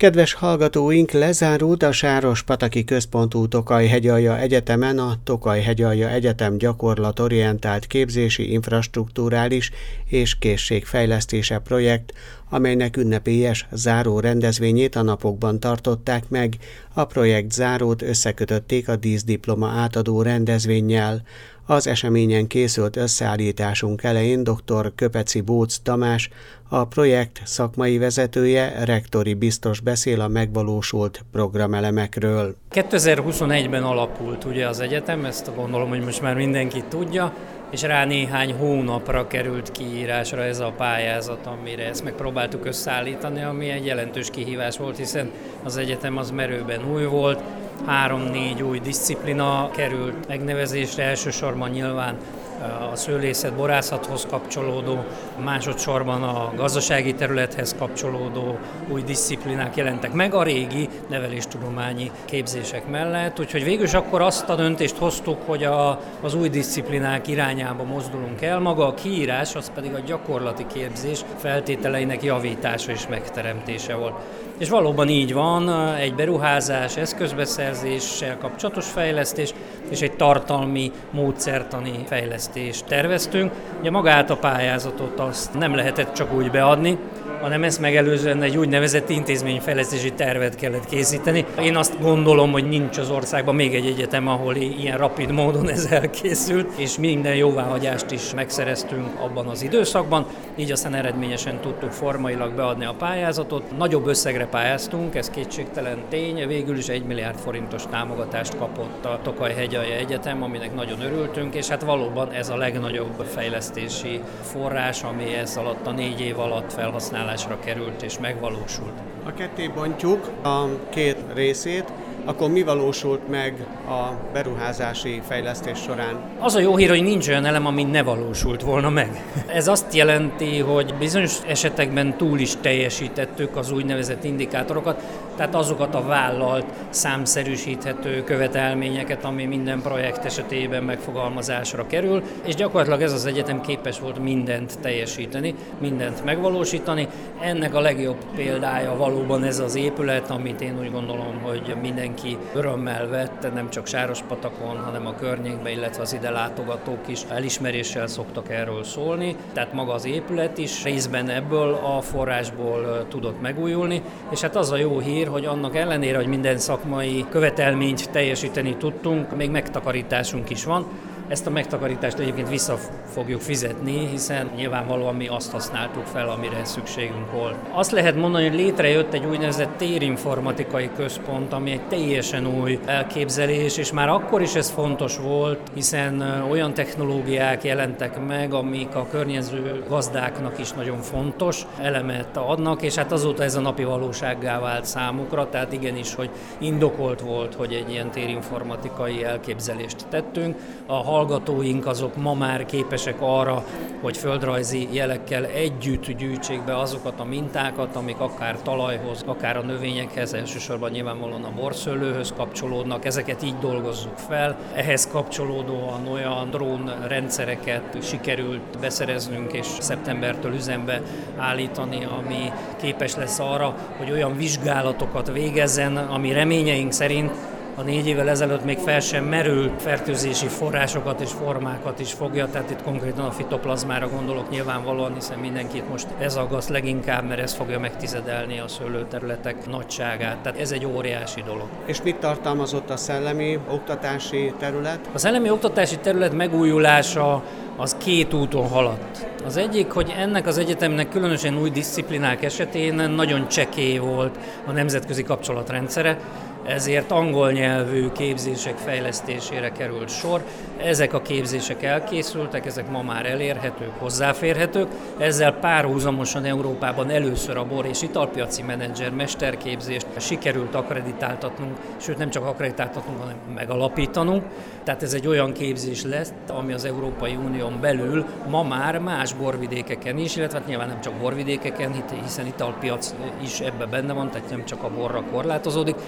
Kedves hallgatóink, lezárult a Sárospataki Központú Tokaj-Hegyalja Egyetemen a Tokaj-Hegyalja Egyetem gyakorlatorientált képzési, infrastrukturális és készségfejlesztése projekt, amelynek ünnepélyes záró rendezvényét a napokban tartották meg. A projekt zárót összekötötték a díszdiploma átadó rendezvénnyel. Az eseményen készült összeállításunk elején dr. Köpeci Bóc Tamás, a projekt szakmai vezetője, rektori biztos beszél a megvalósult programelemekről. 2021-ben alapult ugye az egyetem, ezt gondolom, hogy most már mindenki tudja, és rá néhány hónapra került kiírásra ez a pályázat, amire ezt megpróbáltuk összeállítani, ami egy jelentős kihívás volt, hiszen az egyetem az merőben új volt, 3-4 új diszciplina került megnevezésre, elsősorban nyilván a szőlészet, borászathoz kapcsolódó, másodszorban a gazdasági területhez kapcsolódó új disziplinák jelentek meg a régi neveléstudományi képzések mellett. Úgyhogy végül is akkor azt a döntést hoztuk, hogy az új disziplinák irányába mozdulunk el. Maga a kiírás, az pedig a gyakorlati képzés feltételeinek javítása és megteremtése volt. És valóban így van, egy beruházás, eszközbeszerzéssel kapcsolatos fejlesztés és egy tartalmi, módszertani fejlesztést terveztünk. Ugye magát a pályázatot azt nem lehetett csak úgy beadni, hanem ezt megelőzően egy úgynevezett intézményfejlesztési tervet kellett készíteni. Én azt gondolom, hogy nincs az országban még egy egyetem, ahol ilyen rapid módon ez elkészült, és minden jóváhagyást is megszereztünk abban az időszakban, így aztán eredményesen tudtuk formailag beadni a pályázatot. Nagyobb összegre pályáztunk, ez kétségtelen tény, végül is 1 milliárd forintos támogatást kapott a Tokaj-Hegyalja Egyetem, aminek nagyon örültünk, és hát valóban ez a legnagyobb fejlesztési forrás, ami ez alatt a 4 év alatt felhasználásra került és megvalósult. Ha ketté bontjuk a két részét, akkor mi valósult meg a beruházási fejlesztés során? Az a jó hír, hogy nincs olyan elem, ami ne valósult volna meg. Ez azt jelenti, hogy bizonyos esetekben túl is teljesítettük az úgynevezett indikátorokat, tehát azokat a vállalt, számszerűsíthető követelményeket, ami minden projekt esetében megfogalmazásra kerül, és gyakorlatilag ez az egyetem képes volt mindent teljesíteni, mindent megvalósítani. Ennek a legjobb példája valóban ez az épület, amit én úgy gondolom, hogy mindenki örömmel vett, nem csak Sárospatakon, hanem a környékben, illetve az ide látogatók is elismeréssel szoktak erről szólni. Tehát maga az épület is részben ebből a forrásból tudott megújulni, és hát az a jó hír, hogy annak ellenére, hogy minden szakmai követelményt teljesíteni tudtunk, még megtakarításunk is van. Ezt a megtakarítást egyébként vissza fogjuk fizetni, hiszen nyilvánvalóan mi azt használtuk fel, amire szükségünk volt. Azt lehet mondani, hogy létrejött egy úgynevezett térinformatikai központ, ami egy teljesen új elképzelés, és már akkor is ez fontos volt, hiszen olyan technológiák jelentek meg, amik a környező gazdáknak is nagyon fontos elemet adnak, és hát azóta ez a napi valósággá vált számukra, tehát igenis, hogy indokolt volt, hogy egy ilyen térinformatikai elképzelést tettünk. A hallgatóink azok ma már képesek arra, hogy földrajzi jelekkel együtt gyűjtsék be azokat a mintákat, amik akár talajhoz, akár a növényekhez, elsősorban nyilvánvalóan a borszőlőhöz kapcsolódnak, ezeket így dolgozzuk fel. Ehhez kapcsolódóan olyan drónrendszereket sikerült beszereznünk és szeptembertől üzembe állítani, ami képes lesz arra, hogy olyan vizsgálatokat végezzen, ami reményeink szerint a 4 évvel ezelőtt még fel sem merült fertőzési forrásokat és formákat is fogja, tehát itt konkrétan a fitoplazmára gondolok nyilvánvalóan, hiszen mindenkit most ez aggaszt leginkább, mert ez fogja megtizedelni a szőlőterületek nagyságát, tehát ez egy óriási dolog. És mit tartalmazott a szellemi oktatási terület? A szellemi oktatási terület megújulása az 2 úton haladt. Az egyik, hogy ennek az egyetemnek különösen új disziplinák esetén nagyon csekély volt a nemzetközi kapcsolatrendszere, ezért angol nyelvű képzések fejlesztésére került sor. Ezek a képzések elkészültek, ezek ma már elérhetők, hozzáférhetők. Ezzel párhuzamosan Európában először a bor- és italpiaci menedzser mesterképzést sikerült akkreditáltatnunk, sőt nem csak akkreditáltatnunk, hanem megalapítanunk. Tehát ez egy olyan képzés lesz, ami az Európai Unión belül ma már más borvidékeken is, illetve nyilván nem csak borvidékeken, hiszen italpiac is ebbe benne van, tehát nem csak a borra korlátozódik. Ezt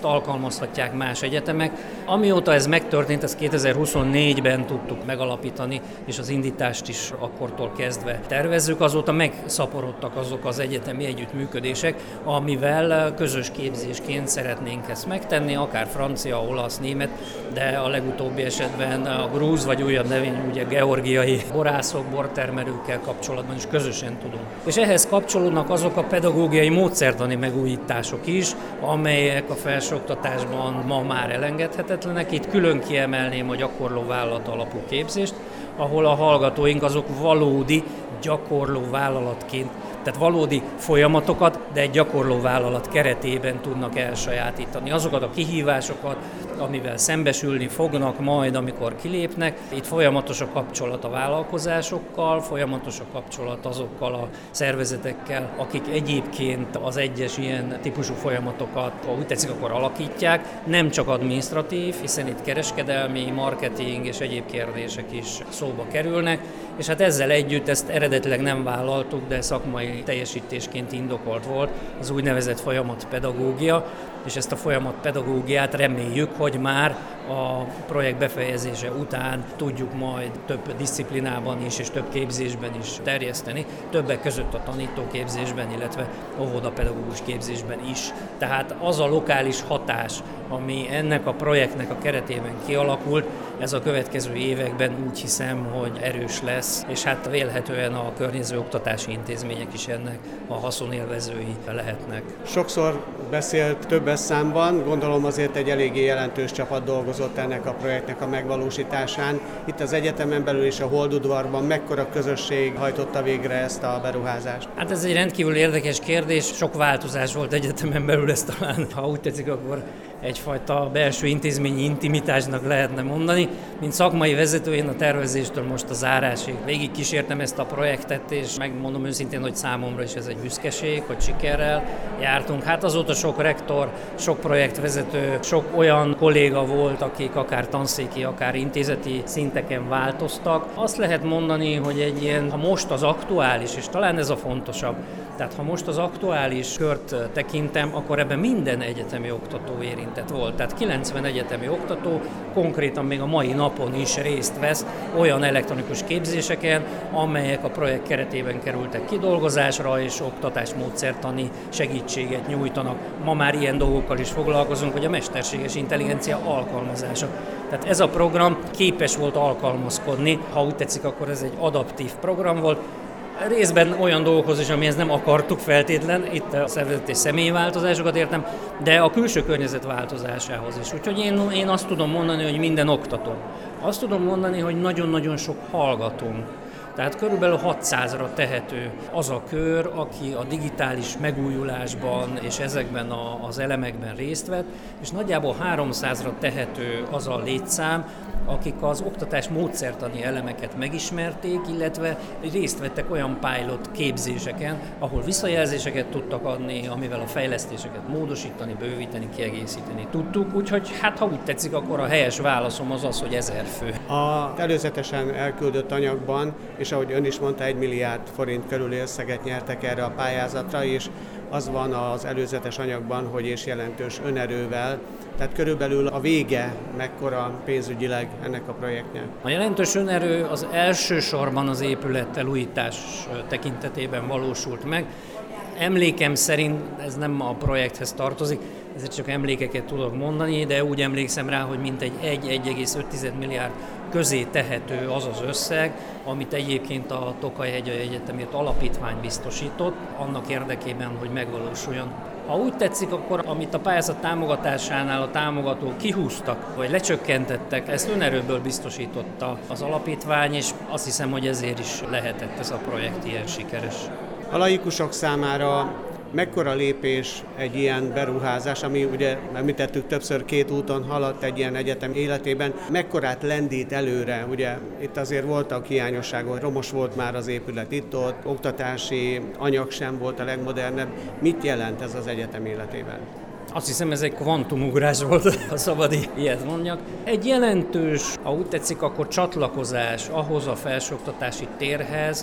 alkalmazhatják más egyetemek. Amióta ez megtörtént, ezt 2024-ben tudtuk megalapítani, és az indítást is akkortól kezdve tervezzük, azóta megszaporodtak azok az egyetemi együttműködések, amivel közös képzésként szeretnénk ezt megtenni, akár francia, olasz, német, de a legutóbbi esetben a grúz vagy újabb nevén, ugye georgiai borászok, bortermelőkkel kapcsolatban is közösen tudunk. És ehhez kapcsolódnak azok a pedagógiai módszertani megújítások is, amelyek a felsőoktatásban ma már elengedhetetlenek. Itt külön kiemelném a gyakorló vállalat alapú képzést, ahol a hallgatóink azok valódi gyakorló vállalatként, tehát valódi folyamatokat, de egy gyakorló vállalat keretében tudnak elsajátítani. Azokat a kihívásokat, amivel szembesülni fognak majd, amikor kilépnek. Itt folyamatos a kapcsolat a vállalkozásokkal, folyamatos a kapcsolat azokkal a szervezetekkel, akik egyébként az egyes ilyen típusú folyamatokat, ha úgy tetszik, akkor alakítják. Nem csak adminisztratív, hiszen itt kereskedelmi, marketing és egyéb kérdések is szóba kerülnek, és hát ezzel együtt ezt eredetileg nem vállaltuk, de szakmai teljesítésként indokolt volt az úgynevezett folyamatpedagógia, és ezt a folyamatpedagógiát reméljük, hogy már a projekt befejezése után tudjuk majd több disziplinában is és több képzésben is terjeszteni, többek között a tanítóképzésben, illetve óvodapedagógus képzésben is. Tehát az a lokális hatás, ami ennek a projektnek a keretében kialakult, ez a következő években úgy hiszem, hogy erős lesz, és hát vélhetően a környező oktatási intézmények is ennek a haszonélvezői lehetnek. Sokszor beszélt többes számban, gondolom azért egy eléggé jelentős csapat dolgozott ennek a projektnek a megvalósításán. Itt az egyetemen belül és a Holdudvarban mekkora közösség hajtotta végre ezt a beruházást? Hát ez egy rendkívül érdekes kérdés, sok változás volt egyetemen belül, ezt talán, ha úgy tetszik, akkor egyfajta belső intézményi intimitásnak lehetne mondani. Mint szakmai vezető, én a tervezéstől most a zárásig végig kísértem ezt a projektet, és megmondom őszintén, hogy számomra is ez egy büszkeség, hogy sikerrel jártunk. Hát azóta sok rektor, sok projektvezető, sok olyan kolléga volt, akik akár tanszéki, akár intézeti szinteken változtak. Azt lehet mondani, hogy egy ilyen, ha most az aktuális, és talán ez a fontosabb, tehát ha most az aktuális kört tekintem, akkor ebben minden egyetemi oktató érintett volt. Tehát 90 egyetemi oktató konkrétan még a mai napon is részt vesz olyan elektronikus képzéseken, amelyek a projekt keretében kerültek kidolgozásra, és oktatásmódszertani segítséget nyújtanak. Ma már ilyen dolgokkal is foglalkozunk, hogy a mesterséges intelligencia alkalmazása. Tehát ez a program képes volt alkalmazkodni, ha úgy tetszik, akkor ez egy adaptív program volt, részben olyan dolgokhoz is, amihez nem akartuk feltétlen, itt a szervezet és személyi változásokat értem, de a külső környezet változásához is. Úgyhogy én azt tudom mondani, hogy minden oktató. Azt tudom mondani, hogy nagyon-nagyon sok hallgatónk. Tehát körülbelül 600-ra tehető az a kör, aki a digitális megújulásban és ezekben az elemekben részt vett, és nagyjából 300-ra tehető az a létszám, akik az oktatás módszertani elemeket megismerték, illetve részt vettek olyan pilot képzéseken, ahol visszajelzéseket tudtak adni, amivel a fejlesztéseket módosítani, bővíteni, kiegészíteni tudtuk. Úgyhogy hát ha úgy tetszik, akkor a helyes válaszom az az, hogy 1000 fő. A előzetesen elküldött anyagban, és ahogy ön is mondta, 1 milliárd forint körüli összeget nyertek erre a pályázatra, és az van az előzetes anyagban, hogy és jelentős önerővel, tehát körülbelül a vége mekkora pénzügyileg ennek a projektnek. A jelentős önerő az elsősorban az épület felújítás tekintetében valósult meg. Emlékem szerint ez nem a projekthez tartozik, ezért csak emlékeket tudok mondani, de úgy emlékszem rá, hogy mintegy 1,5 milliárd közé tehető az az összeg, amit egyébként a Tokaj-hegyalja Egyetemért Alapítvány biztosított, annak érdekében, hogy megvalósuljon. Ha úgy tetszik, akkor amit a pályázat támogatásánál a támogatók kihúztak, vagy lecsökkentettek, ezt önerőből biztosította az alapítvány, és azt hiszem, hogy ezért is lehetett ez a projekt ilyen sikeres. A laikusok számára mekkora lépés egy ilyen beruházás, ami ugye említettük többször 2 úton haladt egy ilyen egyetem életében, mekkorát lendít előre? Ugye itt azért voltak hiányosságok, romos volt már az épület itt-ott, oktatási anyag sem volt a legmodernebb. Mit jelent ez az egyetem életében? Azt hiszem, ez egy kvantumugrás volt, ha szabad ilyet mondjak. Egy jelentős, ha úgy tetszik, akkor csatlakozás ahhoz a felsőoktatási térhez,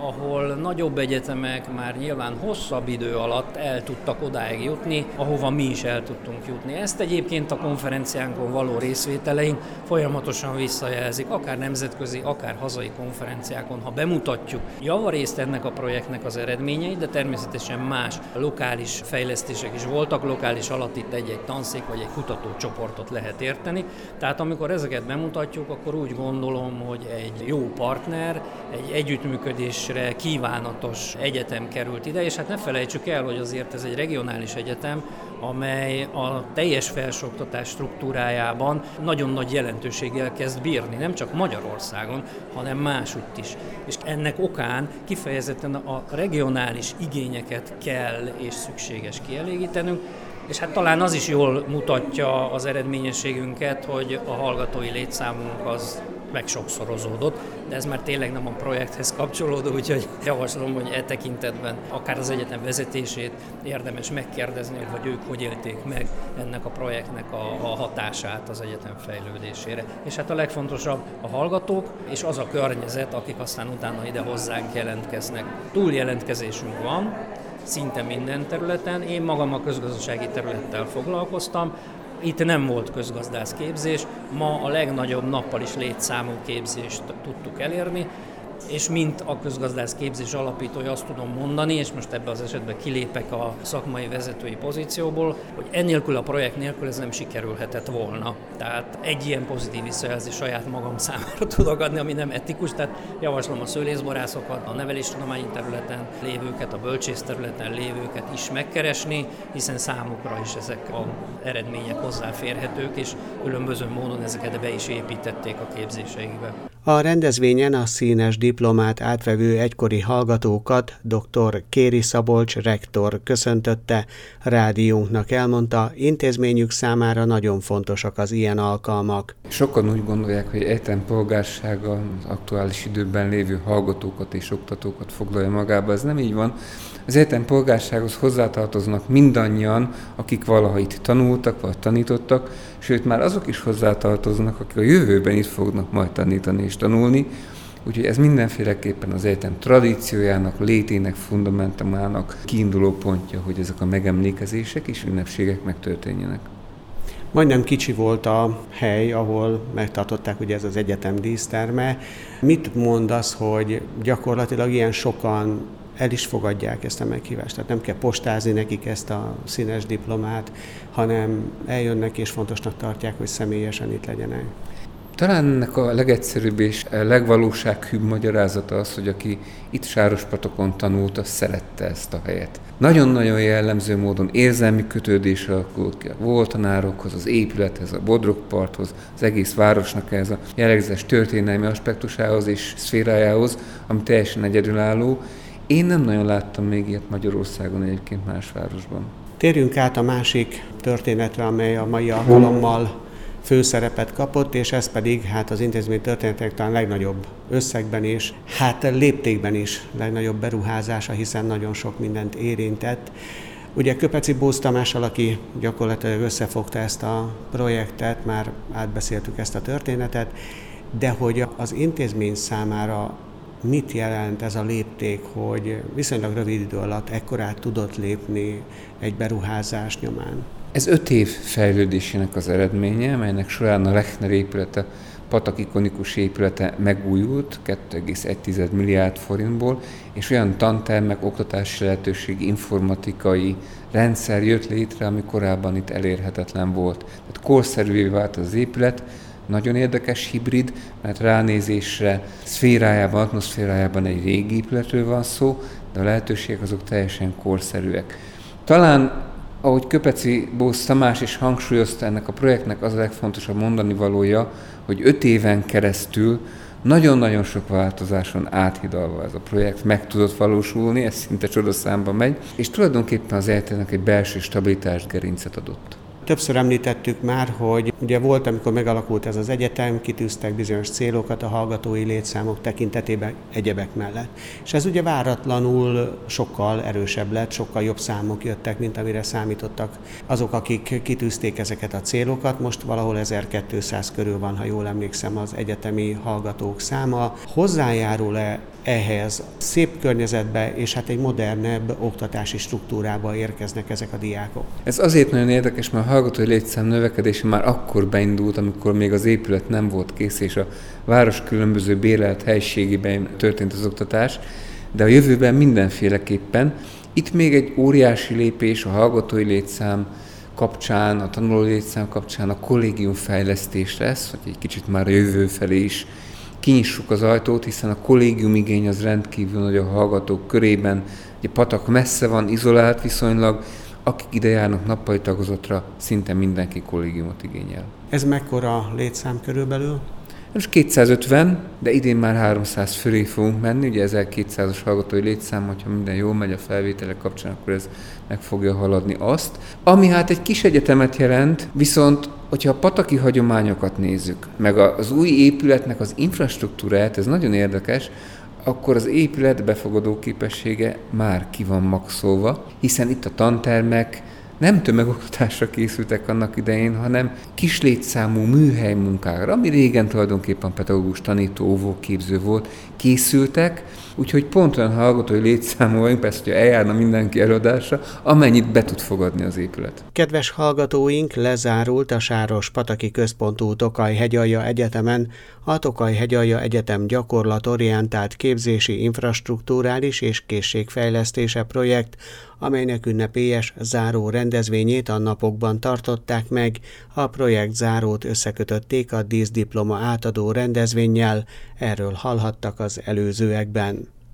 ahol nagyobb egyetemek már nyilván hosszabb idő alatt el tudtak odáig jutni, ahova mi is el tudtunk jutni. Ezt egyébként a konferenciánkon való részvételeink folyamatosan visszajelzik, akár nemzetközi, akár hazai konferenciákon, ha bemutatjuk javarészt ennek a projektnek az eredményeit, de természetesen más lokális fejlesztések is voltak, lokális alatt itt egy tanszék vagy egy kutatócsoportot lehet érteni. Tehát amikor ezeket bemutatjuk, akkor úgy gondolom, hogy egy jó partner, egy együttműködésre kívánatos egyetem került ide, és hát ne felejtsük el, hogy azért ez egy regionális egyetem, amely a teljes felsőoktatás struktúrájában nagyon nagy jelentőséggel kezd bírni, nem csak Magyarországon, hanem másutt is. És ennek okán kifejezetten a regionális igényeket kell és szükséges kielégítenünk, és hát talán az is jól mutatja az eredményességünket, hogy a hallgatói létszámunk az megsokszorozódott, de ez már tényleg nem a projekthez kapcsolódó, úgyhogy javaslom, hogy e tekintetben akár az egyetem vezetését érdemes megkérdezni, hogy ők hogy élték meg ennek a projektnek a hatását az egyetem fejlődésére. És hát a legfontosabb a hallgatók, és az a környezet, akik aztán utána ide hozzánk jelentkeznek. Túljelentkezésünk van, szinte minden területen. Én magam a közgazdasági területtel foglalkoztam, itt nem volt közgazdász képzés, ma a legnagyobb nappal is létszámú képzést tudtuk elérni, és mint a közgazdász képzés alapítója azt tudom mondani, és most ebben az esetben kilépek a szakmai vezetői pozícióból, hogy ennélkül a projekt nélkül ez nem sikerülhetett volna. Tehát egy ilyen pozitív visszajelzés saját magam számára tudok adni, ami nem etikus, tehát javaslom a szőlészborászokat, a neveléstudományi területen lévőket, a bölcsész területen lévőket is megkeresni, hiszen számukra is ezek az eredmények hozzáférhetők, és különböző módon ezeket be is építették a képzéseikbe. A rendezvényen a színes diplomát átvevő egykori hallgatókat dr. Kéri Szabolcs rektor köszöntötte, rádiónknak elmondta, intézményük számára nagyon fontosak az ilyen alkalmak. Sokan úgy gondolják, hogy egyetem polgársága az aktuális időben lévő hallgatókat és oktatókat foglalja magába. Ez nem így van. Az egyetem polgársághoz hozzátartoznak mindannyian, akik valaha itt tanultak vagy tanítottak, sőt már azok is hozzátartoznak, akik a jövőben itt fognak majd tanítani és tanulni. Úgyhogy ez mindenféleképpen az egyetem tradíciójának, létének, fundamentumának kiinduló pontja, hogy ezek a megemlékezések és ünnepségek megtörténjenek. Majdnem kicsi volt a hely, ahol megtartották ugye ez az egyetem díszterme. Mit mondasz, hogy gyakorlatilag ilyen sokan el is fogadják ezt a meghívást? Tehát nem kell postázni nekik ezt a színes diplomát, hanem eljönnek és fontosnak tartják, hogy személyesen itt legyenek. Talán ennek a legegyszerűbb és legvalósághűbb magyarázata az, hogy aki itt Sárospatokon tanult, az szerette ezt a helyet. Nagyon-nagyon jellemző módon érzelmi kötődés alakult ki a volt tanárokhoz, az épülethez, a Bodrogparthoz, az egész városnak ez a jellegzetes történelmi aspektusához és szférájához, ami teljesen egyedülálló. Én nem nagyon láttam még ilyet Magyarországon egyébként más városban. Térjünk át a másik történetre, amely a mai alkalommal főszerepet kapott, és ez pedig az intézmény történetek talán legnagyobb összegben és léptékben is legnagyobb beruházása, hiszen nagyon sok mindent érintett. Ugye Köpeci Bóz Tamással, aki gyakorlatilag összefogta ezt a projektet, már átbeszéltük ezt a történetet, de hogy az intézmény számára mit jelent ez a lépték, hogy viszonylag rövid idő alatt ekkorát tudott lépni egy beruházás nyomán? Ez 5 év fejlődésének az eredménye, melynek során a Lechner épülete, patak ikonikus épülete megújult 2,1 milliárd forintból, és olyan tantermek, oktatási lehetőség, informatikai rendszer jött létre, ami korábban itt elérhetetlen volt. Tehát korszerűvé vált az épület, nagyon érdekes hibrid, mert ránézésre szférájában, atmoszférájában egy régi épületről van szó, de a lehetőségek azok teljesen korszerűek. Talán, ahogy Köpeci Bóz Tamás is hangsúlyozta, ennek a projektnek az a legfontosabb mondani valója, hogy 5 éven keresztül nagyon-nagyon sok változáson áthidalva ez a projekt meg tudott valósulni, ez szinte csodaszámba megy, és tulajdonképpen az egyetemnek egy belső stabilitást, gerincet adott. Többször említettük már, hogy ugye volt, amikor megalakult ez az egyetem, kitűztek bizonyos célokat a hallgatói létszámok tekintetében egyebek mellett. És ez ugye váratlanul sokkal erősebb lett, sokkal jobb számok jöttek, mint amire számítottak azok, akik kitűzték ezeket a célokat. Most valahol 1200 körül van, ha jól emlékszem, az egyetemi hallgatók száma. Hozzájárul-e ehhez szép környezetbe és hát egy modernebb oktatási struktúrába érkeznek ezek a diákok? Ez azért nagyon érdekes, mert a hallgatói létszám növekedése már akkor beindult, amikor még az épület nem volt kész, és a város különböző bérelt helységében történt az oktatás, de a jövőben mindenféleképpen. Itt még egy óriási lépés a hallgatói létszám kapcsán, a tanuló létszám kapcsán a kollégium fejlesztés lesz, hogy egy kicsit már a jövő felé is kinyissuk az ajtót, hiszen a kollégium igény az rendkívül nagy a hallgatók körében. Ugye Patak messze van, izolált viszonylag, akik ide járnak nappali tagozatra, szinte mindenki kollégiumot igényel. Ez mekkora létszám körülbelül? Most 250, de idén már 300 fölé fogunk menni, ugye 1200-as hallgatói létszám, hogyha minden jól megy a felvételek kapcsán, akkor ez meg fogja haladni azt. Ami hát egy kis egyetemet jelent, viszont hogyha a pataki hagyományokat nézzük, meg az új épületnek az infrastruktúráját, ez nagyon érdekes, akkor az épület befogadó képessége már ki van maxolva, hiszen itt a tantermek nem tömegoktatásra készültek annak idején, hanem kis létszámú műhely munkára, ami régen tulajdonképpen pedagógus, tanító, óvóképző volt, készültek, úgyhogy pont olyan hallgatói létszámú vagyunk, persze, hogyha eljárna mindenki előadásra, amennyit be tud fogadni az épület. Kedves hallgatóink, lezárult a Sárospataki Központú Tokaj-Hegyalja Egyetemen a Tokaj-Hegyalja Egyetem gyakorlatorientált képzési, infrastrukturális és készségfejlesztése projekt, amelynek ünnepélyes záró rendezvényét a napokban tartották meg. A projekt zárót összekötötték a díszdiploma átadó rendezvénnyel, erről hallhattak az előzőekben.